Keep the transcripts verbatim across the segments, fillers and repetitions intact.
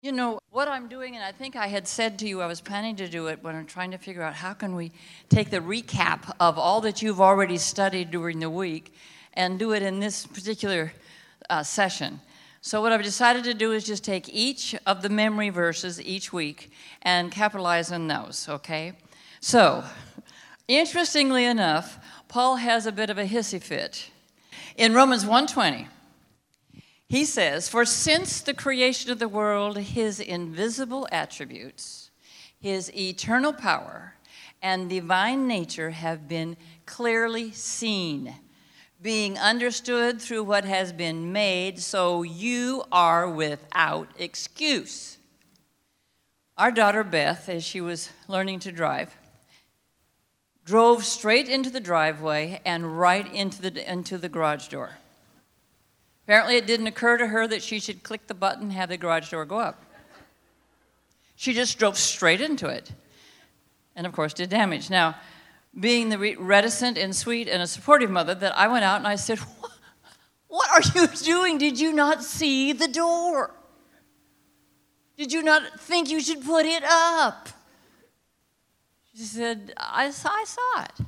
You know, what I'm doing, and I think I had said to you I was planning to do it when I'm trying to figure out how can we take the recap of all that you've already studied during the week and do it in this particular uh, session. So what I've decided to do is just take each of the memory verses each week and capitalize on those, okay? So, interestingly enough, Paul has a bit of a hissy fit. In Romans one twenty, he says, "For since the creation of the world, his invisible attributes, his eternal power, and divine nature have been clearly seen, being understood through what has been made, so you are without excuse." Our daughter Beth, as she was learning to drive, drove straight into the driveway and right into the into the garage door. Apparently, it didn't occur to her that she should click the button and have the garage door go up. She just drove straight into it and, of course, did damage. Now, being the reticent and sweet and a supportive mother, that I went out and I said, "What, what are you doing? Did you not see the door? Did you not think you should put it up?" She said, I saw, I saw it.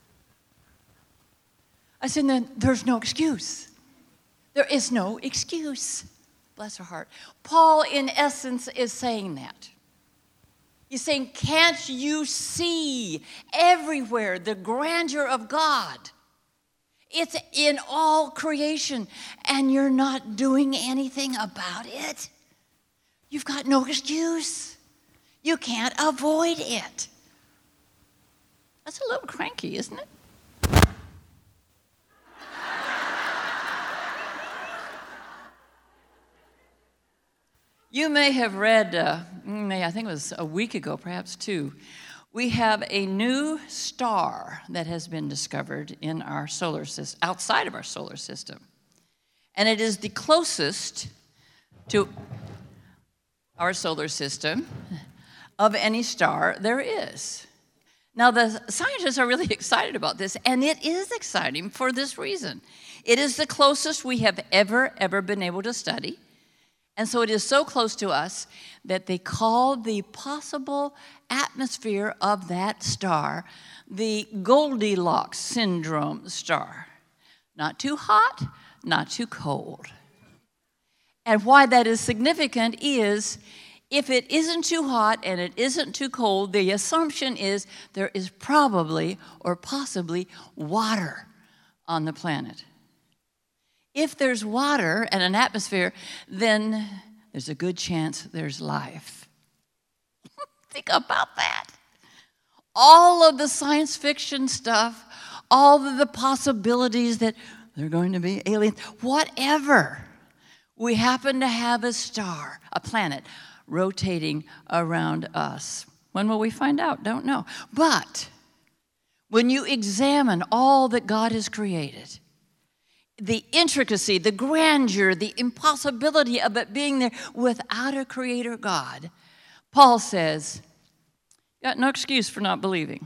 I said, "Then there's no excuse. There is no excuse." Bless her heart. Paul, in essence, is saying that. He's saying, can't you see everywhere the grandeur of God? It's in all creation, and you're not doing anything about it. You've got no excuse. You can't avoid it. That's a little cranky, isn't it? You may have read, uh, I think it was a week ago, perhaps two, we have a new star that has been discovered in our solar system, outside of our solar system. And it is the closest to our solar system of any star there is. Now, the scientists are really excited about this, and it is exciting for this reason. It is the closest we have ever, ever been able to study. And so it is so close to us that they call the possible atmosphere of that star the Goldilocks syndrome star. Not too hot, not too cold. And why that is significant is if it isn't too hot and it isn't too cold, the assumption is there is probably or possibly water on the planet. If there's water and an atmosphere, then there's a good chance there's life. Think about that. All of the science fiction stuff, all of the possibilities that there are going to be aliens, whatever. We happen to have a star, a planet, rotating around us. When will we find out? Don't know. But when you examine all that God has created, the intricacy, the grandeur, the impossibility of it being there without a creator God, Paul says, got no excuse for not believing.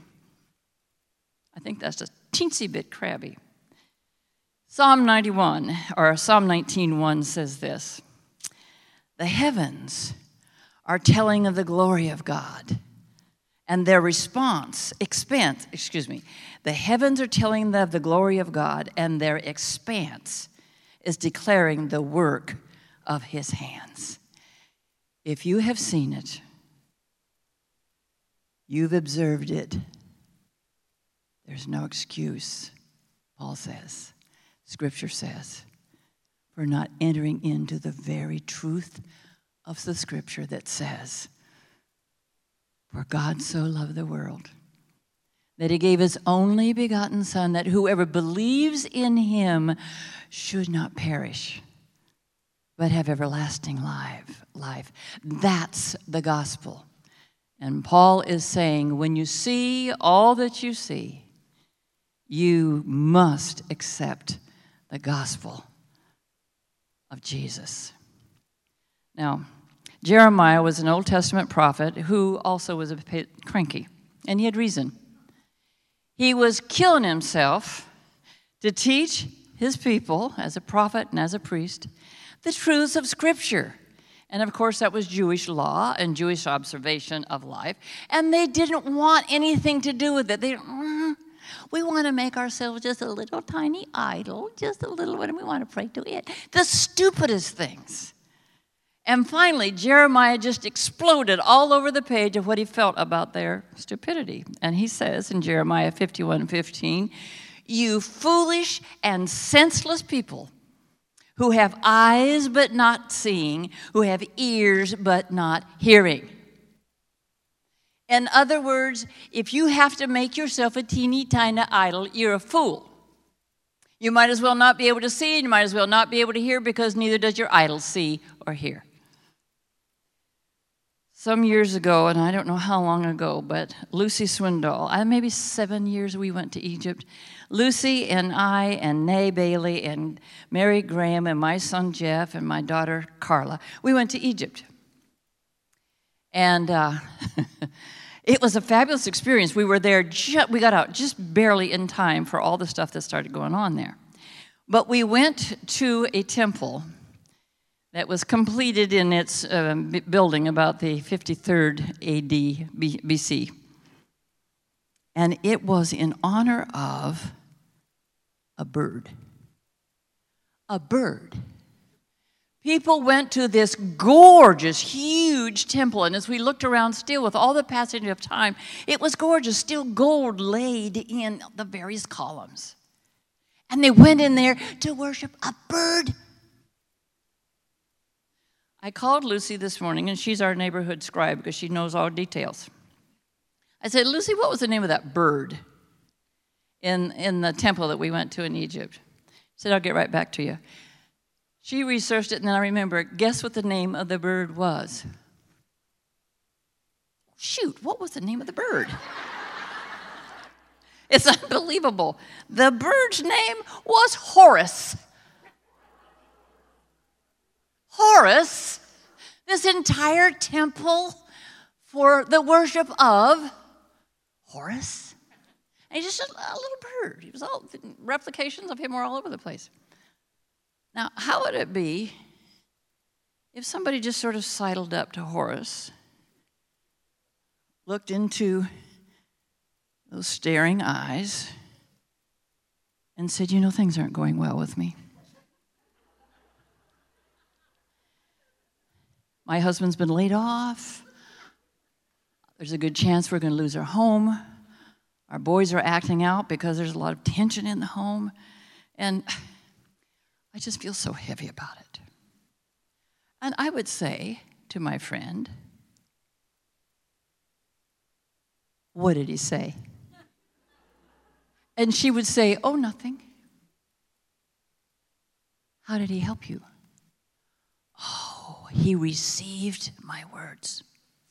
I think that's a teensy bit crabby. Psalm ninety-one, or Psalm nineteen one says this: "The heavens are telling of the glory of God, and their response, expanse, excuse me, the heavens are telling of the glory of God, and their expanse is declaring the work of his hands." If you have seen it, you've observed it, there's no excuse, Paul says, Scripture says, for not entering into the very truth of the Scripture that says, "For God so loved the world that he gave his only begotten Son, that whoever believes in him should not perish, but have everlasting life. life. That's the gospel. And Paul is saying, when you see all that you see, you must accept the gospel of Jesus. Now, Jeremiah was an Old Testament prophet who also was a bit cranky, and he had reason. He was killing himself to teach his people, as a prophet and as a priest, the truths of Scripture. And of course, that was Jewish law and Jewish observation of life. And they didn't want anything to do with it. They, mm, we want to make ourselves just a little tiny idol, just a little one, and we want to pray to it. The stupidest things. And finally, Jeremiah just exploded all over the page of what he felt about their stupidity. And he says in Jeremiah fifty-one fifteen, "You foolish and senseless people, who have eyes but not seeing, who have ears but not hearing." In other words, if you have to make yourself a teeny tiny idol, you're a fool. You might as well not be able to see, and you might as well not be able to hear, because neither does your idol see or hear. Some years ago, and I don't know how long ago, but Lucy Swindoll, uh, maybe seven years we went to Egypt. Lucy and I and Nay Bailey and Mary Graham and my son Jeff and my daughter Carla, we went to Egypt. And uh, it was a fabulous experience. We were there, ju- we got out just barely in time for all the stuff that started going on there. But we went to a temple that was completed in its uh, building about the fifty-third A D B C. And it was in honor of a bird. A bird. People went to this gorgeous, huge temple, and as we looked around still with all the passage of time, it was gorgeous, still gold laid in the various columns. And they went in there to worship a bird. I called Lucy this morning, and she's our neighborhood scribe because she knows all details. I said, "Lucy, what was the name of that bird in, in the temple that we went to in Egypt?" She said, "I'll get right back to you." She researched it, and then I remember, guess what the name of the bird was? Shoot, what was the name of the bird? It's unbelievable. The bird's name was Horus. Horus, this entire temple for the worship of Horus. And he's just a, a little bird. He was all replications of him were all over the place. Now, how would it be if somebody just sort of sidled up to Horus, looked into those staring eyes, and said, "You know, things aren't going well with me. My husband's been laid off. There's a good chance we're going to lose our home. Our boys are acting out because there's a lot of tension in the home. And I just feel so heavy about it." And I would say to my friend, "What did he say?" And she would say, "Oh, nothing." "How did he help you?" "Oh, he received my words."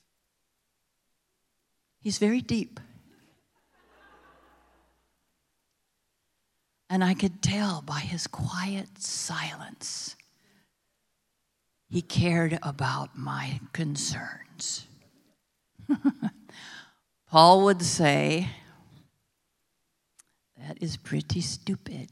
He's very deep. And I could tell by his quiet silence, he cared about my concerns. Paul would say, "That is pretty stupid."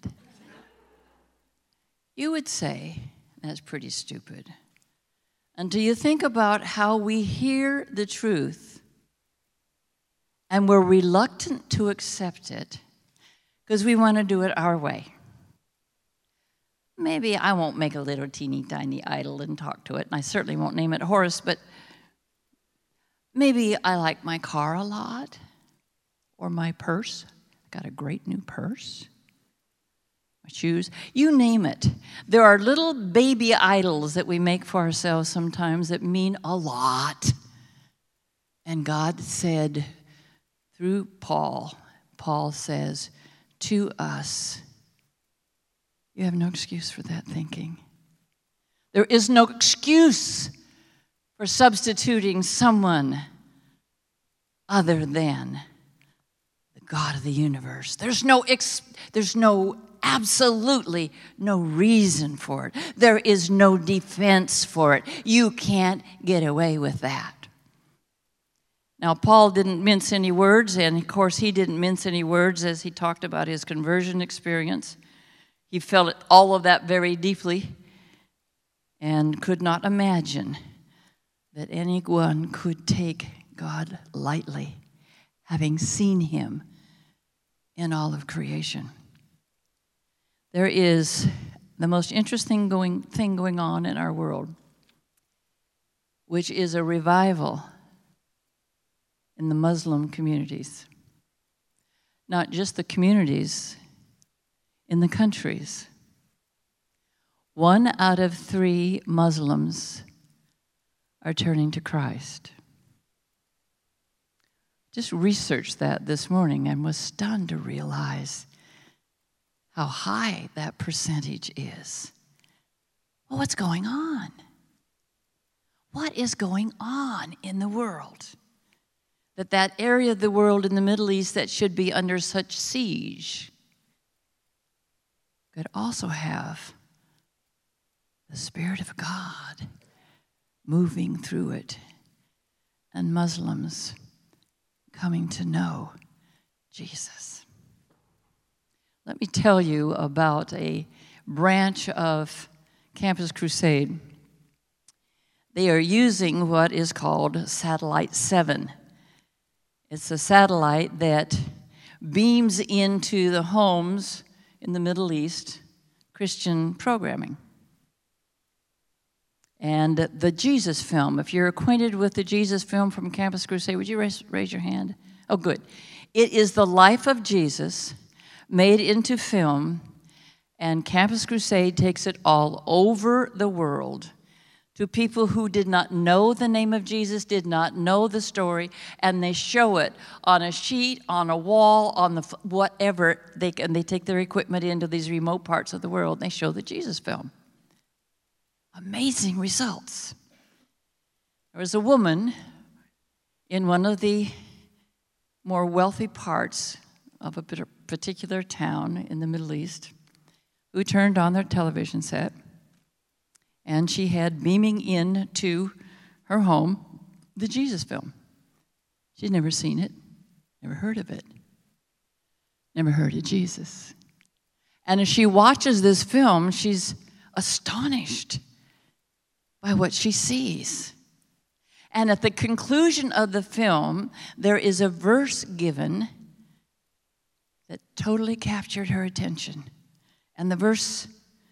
You would say, "That's pretty stupid." Until you think about how we hear the truth and we're reluctant to accept it because we want to do it our way. Maybe I won't make a little teeny tiny idol and talk to it, and I certainly won't name it Horus, but maybe I like my car a lot or my purse. I got a great new purse. My shoes, you name it. There are little baby idols that we make for ourselves sometimes that mean a lot. And God said, through Paul, Paul says to us, you have no excuse for that thinking. There is no excuse for substituting someone other than the God of the universe. There's no, ex- there's no, absolutely no reason for it. There is no defense for it. You can't get away with that. Now, Paul didn't mince any words, and of course, he didn't mince any words as he talked about his conversion experience. He felt all of that very deeply and could not imagine that anyone could take God lightly, having seen him in all of creation. There is the most interesting going, thing going on in our world, which is a revival in the Muslim communities. Not just the communities, in the countries. One out of three Muslims are turning to Christ. Just researched that this morning and was stunned to realize how high that percentage is. Well, what's going on? What is going on in the world? That that area of the world in the Middle East that should be under such siege could also have the Spirit of God moving through it, and Muslims coming to know Jesus. Let me tell you about a branch of Campus Crusade. They are using what is called Satellite seven. It's a satellite that beams into the homes in the Middle East Christian programming. And the Jesus film, if you're acquainted with the Jesus film from Campus Crusade, would you raise, raise your hand? Oh, good. It is the life of Jesus made into film, and Campus Crusade takes it all over the world to people who did not know the name of Jesus, did not know the story, and they show it on a sheet, on a wall, on the whatever. They and they take their equipment into these remote parts of the world, and they show the Jesus film. Amazing results. There was a woman in one of the more wealthy parts of a particular town in the Middle East who turned on their television set, and she had beaming in to her home the Jesus film. She'd never seen it, never heard of it, never heard of Jesus. And as she watches this film, she's astonished by what she sees. And at the conclusion of the film, there is a verse given that totally captured her attention. And the verse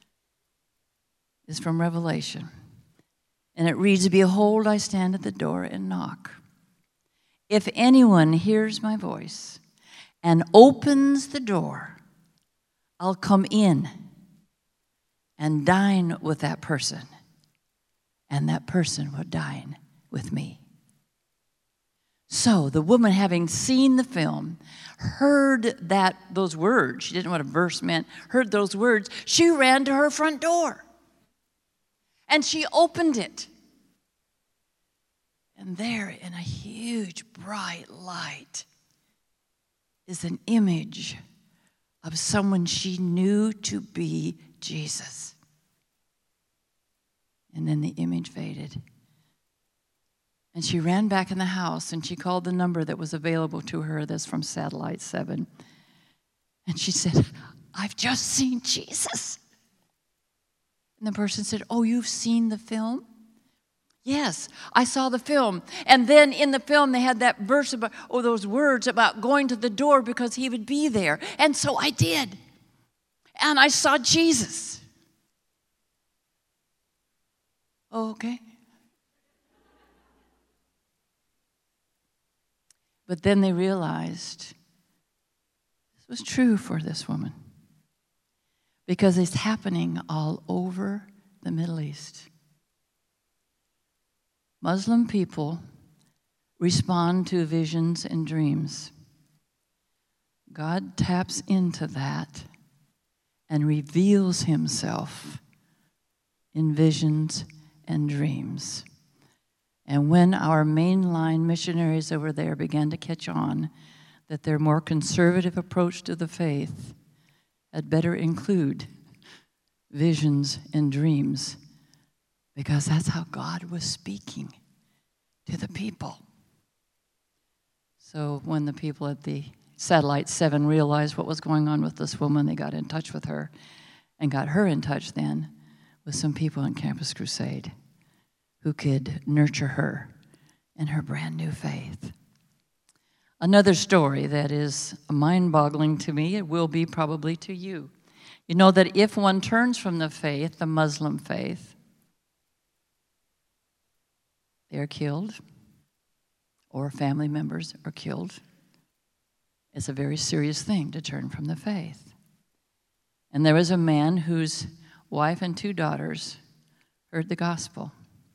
is from Revelation. And it reads, "Behold, I stand at the door and knock. If anyone hears my voice and opens the door, I'll come in and dine with that person, and that person will dine with me." So the woman, having seen the film, heard that those words, she didn't know what a verse meant, heard those words, she ran to her front door. And she opened it. And there, in a huge bright light, is an image of someone she knew to be Jesus. And then the image faded. And she ran back in the house, and she called the number that was available to her that's from Satellite seven. And she said, "I've just seen Jesus." And the person said, "Oh, you've seen the film?" "Yes, I saw the film." And then in the film, they had that verse about, or those words about going to the door because he would be there. And so I did. And I saw Jesus. Oh, okay. But then they realized this was true for this woman, because it's happening all over the Middle East. Muslim people respond to visions and dreams. God taps into that and reveals himself in visions and dreams. And when our mainline missionaries over there began to catch on that their more conservative approach to the faith had better include visions and dreams, because that's how God was speaking to the people. So when the people at the Satellite seven realized what was going on with this woman, they got in touch with her and got her in touch then with some people in Campus Crusade who could nurture her in her brand new faith. Another story that is mind-boggling to me, it will be probably to you. You know that if one turns from the faith, the Muslim faith, they are killed, or family members are killed. It's a very serious thing to turn from the faith. And there was a man whose wife and two daughters heard the gospel,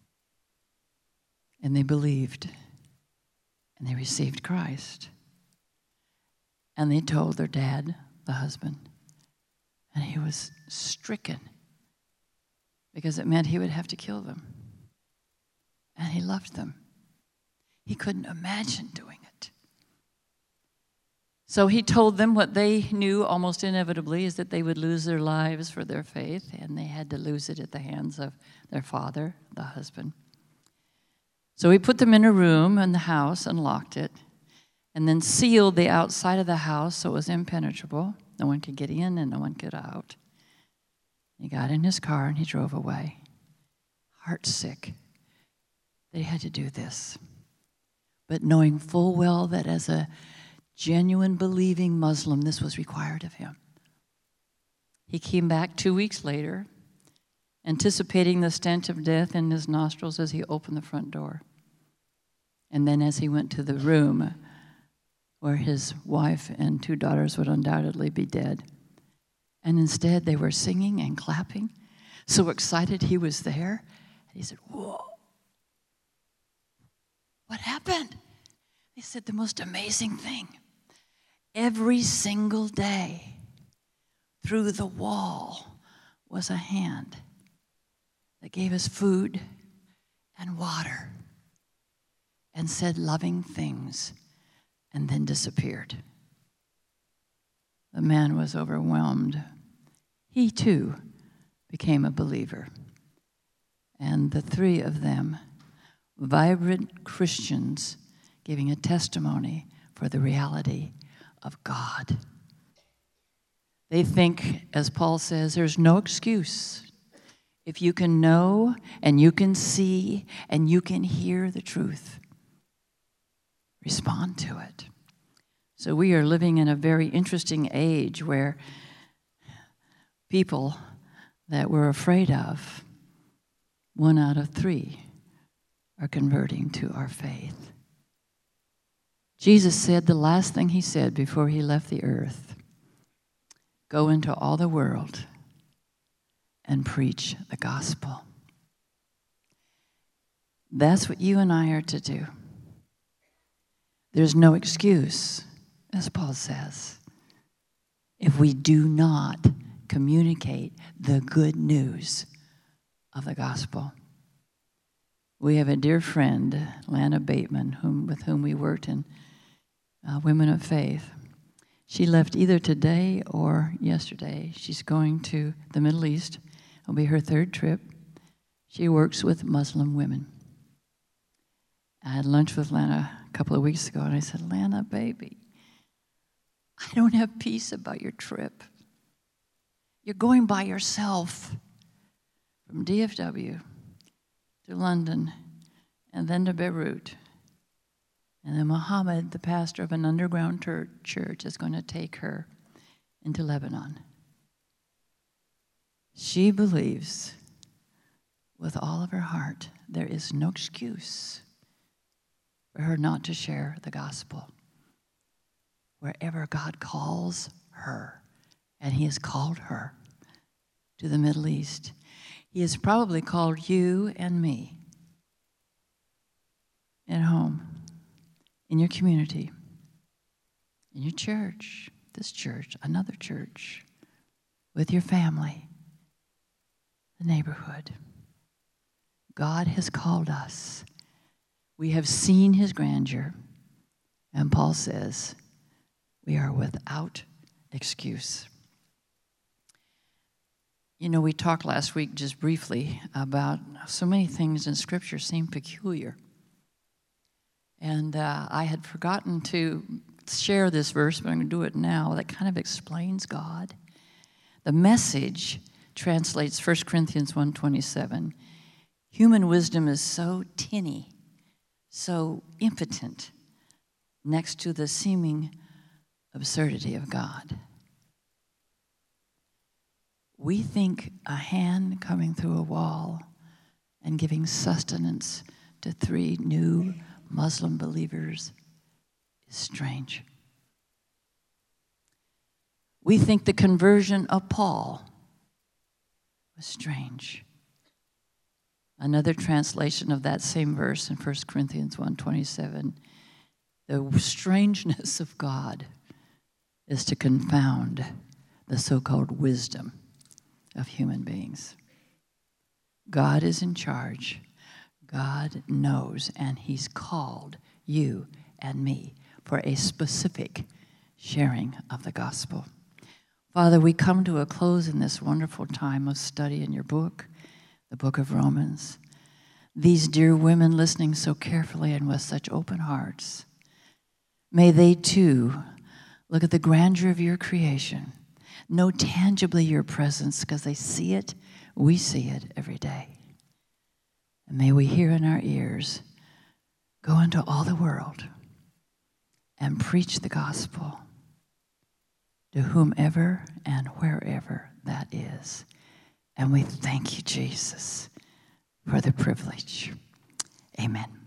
and they believed, and they received Christ. And they told their dad, the husband, and he was stricken because it meant he would have to kill them. And he loved them. He couldn't imagine doing it. So he told them what they knew almost inevitably is that they would lose their lives for their faith, and they had to lose it at the hands of their father, the husband. So he put them in a room in the house and locked it, and then sealed the outside of the house so it was impenetrable. No one could get in and no one could out. He got in his car and he drove away, heart sick. They had to do this. But knowing full well that as a genuine believing Muslim, this was required of him. He came back two weeks later, anticipating the stench of death in his nostrils as he opened the front door. And then as he went to the room where his wife and two daughters would undoubtedly be dead, and instead they were singing and clapping, so excited he was there. And he said, "Whoa, what happened?" They said the most amazing thing. Every single day through the wall was a hand that gave us food and water and said loving things and then disappeared. The man was overwhelmed. He too became a believer. And the three of them, vibrant Christians, giving a testimony for the reality of God. They think, as Paul says, there's no excuse. If you can know and you can see and you can hear the truth, respond to it. So we are living in a very interesting age where people that we're afraid of, one out of three, are converting to our faith. Jesus said the last thing he said before he left the earth, go into all the world and preach the gospel. That's what you and I are to do. There's no excuse, as Paul says, if we do not communicate the good news of the gospel. We have a dear friend, Lana Bateman, whom, with whom we worked in uh, Women of Faith. She left either today or yesterday. She's going to the Middle East. It'll be her third trip. She works with Muslim women. I had lunch with Lana a couple of weeks ago, and I said, Lana, baby, I don't have peace about your trip. You're going by yourself from D F W to London and then to Beirut. And then Muhammad, the pastor of an underground ter- church, is going to take her into Lebanon. She believes with all of her heart there is no excuse for her not to share the gospel wherever God calls her. And he has called her to the Middle East. He has probably called you and me at home, in your community, in your church, this church, another church, with your family, the neighborhood. God has called us. We have seen his grandeur, and Paul says we are without excuse. You know, we talked last week just briefly about so many things in Scripture seem peculiar. And uh, I had forgotten to share this verse, but I'm going to do it now. That kind of explains God. The Message translates First Corinthians one twenty-seven. Human wisdom is so tinny, so impotent, next to the seeming absurdity of God. We think a hand coming through a wall and giving sustenance to three new Muslim believers is strange. We think the conversion of Paul was strange. Another translation of that same verse in First Corinthians one twenty-seven, the strangeness of God is to confound the so-called wisdom of human beings. God is in charge. God knows, and he's called you and me for a specific sharing of the gospel. Father, we come to a close in this wonderful time of study in your book, the book of Romans. These dear women listening so carefully and with such open hearts, may they too look at the grandeur of your creation, know tangibly your presence because they see it, we see it every day. And may we hear in our ears, go into all the world and preach the gospel to whomever and wherever that is. And we thank you, Jesus, for the privilege. Amen.